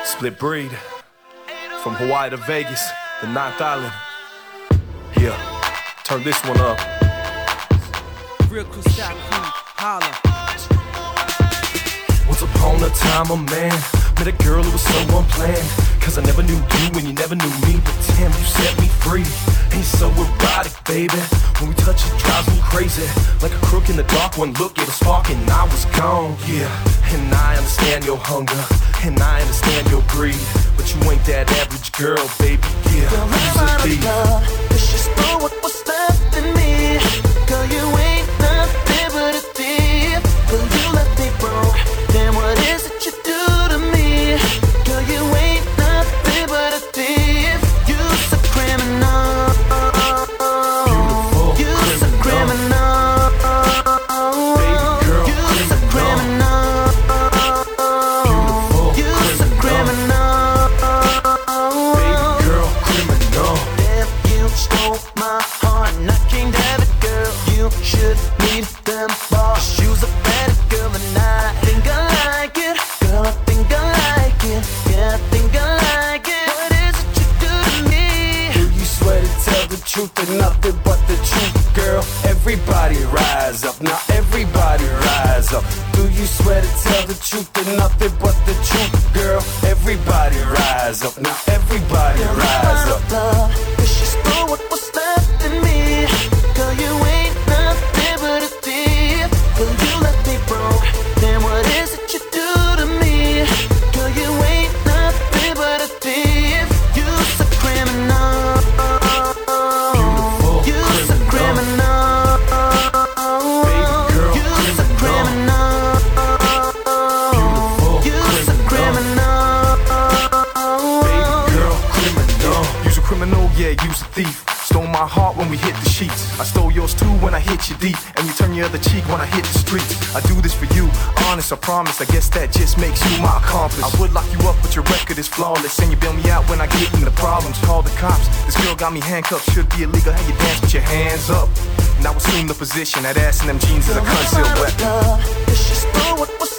Split breed. From Hawaii to Vegas, the Ninth Island. Yeah, turn this one up. Real cool style crew, holla. Once upon a time, a man met a girl who was so unplanned. Cause I never knew you and you never knew me. But damn, you set me free. Ain't so erotic, baby. When we touch, it drives me crazy. Like a crook in the dark, one look gave a spark and I was gone. Yeah, and I understand your hunger, and I understand your greed. But you ain't that average girl, baby. Yeah, girl, I'm out of love, cause you stole what was left in me. Girl, you ain't nothing but a thief. Girl, you left me broke. Then what is it you do to me? Girl, you ain't nothing but a thief. You's a criminal. Beautiful, you's a criminal. Baby girl, you's a criminal. Beautiful, you's a criminal. Baby girl, criminal. If you stole my heart and I can't have it, girl, you should need them balls. You's a bad girl and I think I like it. Girl, I think I like it. Yeah, I think I like it. What is it you do to me? Do you swear to tell the truth and nothing but the truth, girl? Everybody rise up, now everybody rise up. Do you swear to tell the truth and nothing but the truth, girl? Everybody rise up, now everybody rise up. Love, cause you stole what was left in me. Girl, you ain't nothing but a thief. Girl, you left me broke. Then what is it you do to me? Girl, you ain't nothing but a thief. You's a criminal. Beautiful, You's a criminal. Baby girl, You's a criminal. Beautiful, You's a criminal. Baby girl, criminal. You's a criminal, yeah, you's a thief. Stole my heart when we hit the sheets. I stole yours too when I hit you deep. And you turn your other cheek when I hit the streets. I do this for you, honest, I promise. I guess that just makes you my accomplice. I would lock you up, but your record is flawless. And you bail me out when I get into problems. Call the cops, this girl got me handcuffed. Should be illegal, how you dance with your hands up. Now assume the position, that ass in them jeans is a concealed weapon. Cause you stole what was